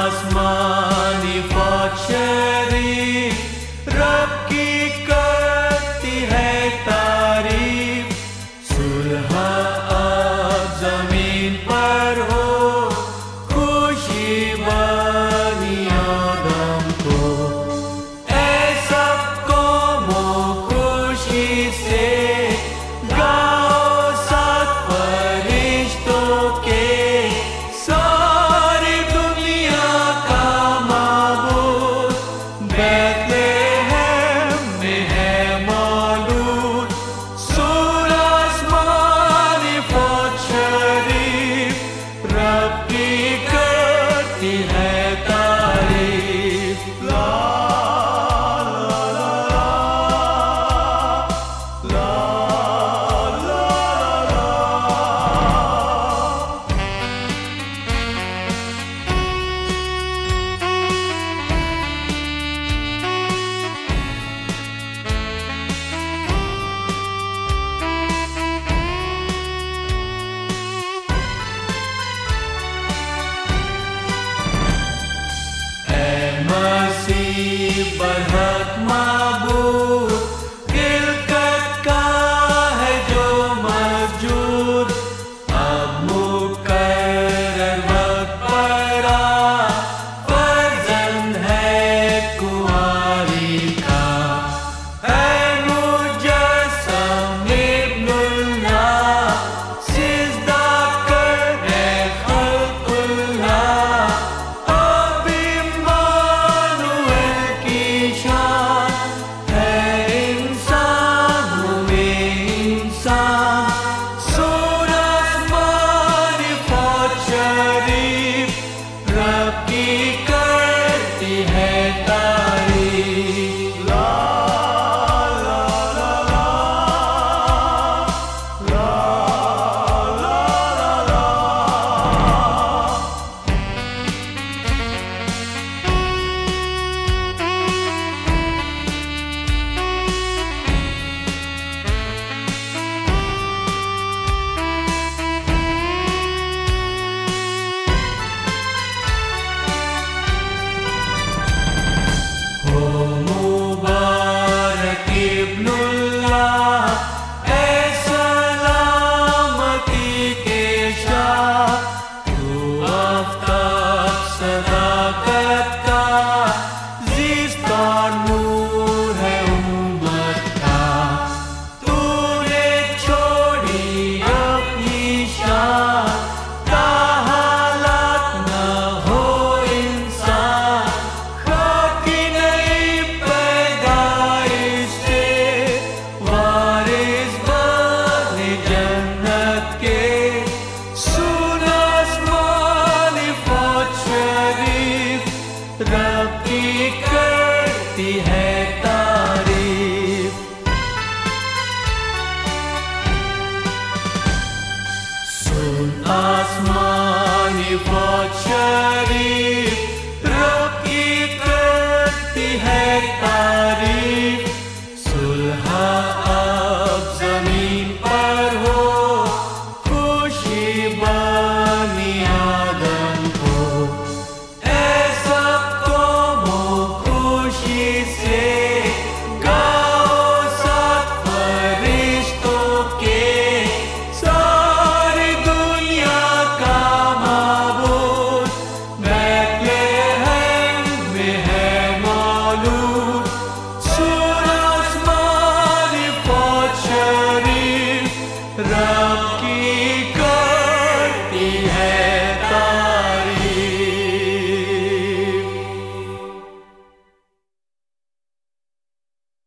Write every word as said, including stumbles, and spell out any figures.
आसमानी फौज शरीफ रब की करती है तारीफ। सुलह अब जमीन पर हो, खुशी बनी आदम को। ऐ सब कौमों खुशी से गाओ साथ फरिश्तों के। सारी दुनिया का माबूद बैतलहम में है मौलूद। सूरह आसमानी फौज शरीफ रब की करती है तारीफ। ला ला ला ला ला ला ला। ऐ मसीह बरहक माबूद, खिलकत का है जो मौजूद। अब मुकर्रर वक्त पर आ, फर्जंद है कुंवारी का। है मुजस्सम इब्नुल्लाह, सिजदा कर है खल्कुल्लाह। अब इम्मानुएल की शान है इंसानों में इंसान। सूरह आसमानी फौज शरीफ रब की करती है तारीफ। ला ला ला ला ला ला ला ला। हो मुबारक इब्नुल्लाह, ऐ सलामती के शाह। तू आफ़ताब सदाकत का, ज़िस्त और नूर है उम्मत का। तूने छोड़ी अपनी शान, ताहालत न हो इंसान। खाकी नई पैदाइश से वारिस बने जन्नत के। सुना आसमानी फौज शरीफ रब की करती है तारीफ। सुन आसमानी फौज शरीफ रब की करती है तारीफ। सुलह अब जमीन पर हो, खुशी बनी आदम को। ऐ सब कौमों खुशी से गाओ साथ फरिश्तों के। सारी दुनिया का माबूद बैतलहम में है मौलूद। सूरह आसमानी फौज शरीफ रब